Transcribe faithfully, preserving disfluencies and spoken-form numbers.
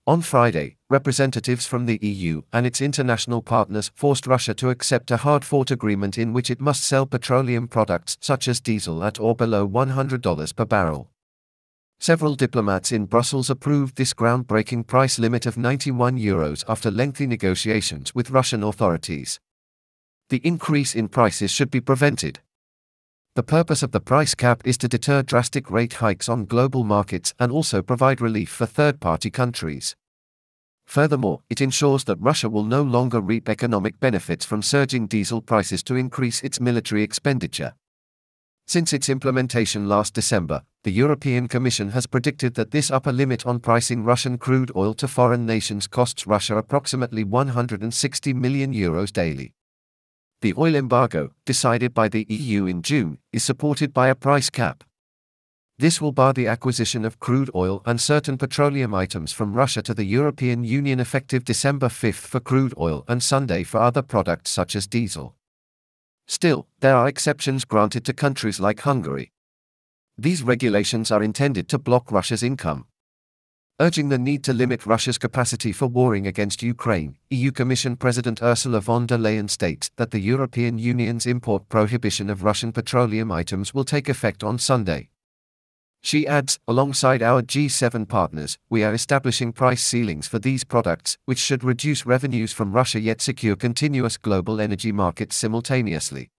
On Friday, representatives from the E U and its international partners forced Russia to accept a hard-fought agreement in which it must sell petroleum products such as diesel at or below one hundred dollars per barrel. Several diplomats in Brussels approved this groundbreaking price limit of ninety-one euros after lengthy negotiations with Russian authorities. The increase in prices should be prevented. The purpose of the price cap is to deter drastic rate hikes on global markets and also provide relief for third-party countries. Furthermore, it ensures that Russia will no longer reap economic benefits from surging diesel prices to increase its military expenditure. Since its implementation last December, the European Commission has predicted that this upper limit on pricing Russian crude oil to foreign nations costs Russia approximately one hundred sixty million euros daily. The oil embargo, decided by the E U in June, is supported by a price cap. This will bar the acquisition of crude oil and certain petroleum items from Russia to the European Union effective December fifth for crude oil and Sunday for other products such as diesel. Still, there are exceptions granted to countries like Hungary. These regulations are intended to block Russia's income. Urging the need to limit Russia's capacity for warring against Ukraine, E U Commission President Ursula von der Leyen states that the European Union's import prohibition of Russian petroleum items will take effect on Sunday. She adds, alongside our G seven partners, we are establishing price ceilings for these products, which should reduce revenues from Russia yet secure continuous global energy markets simultaneously.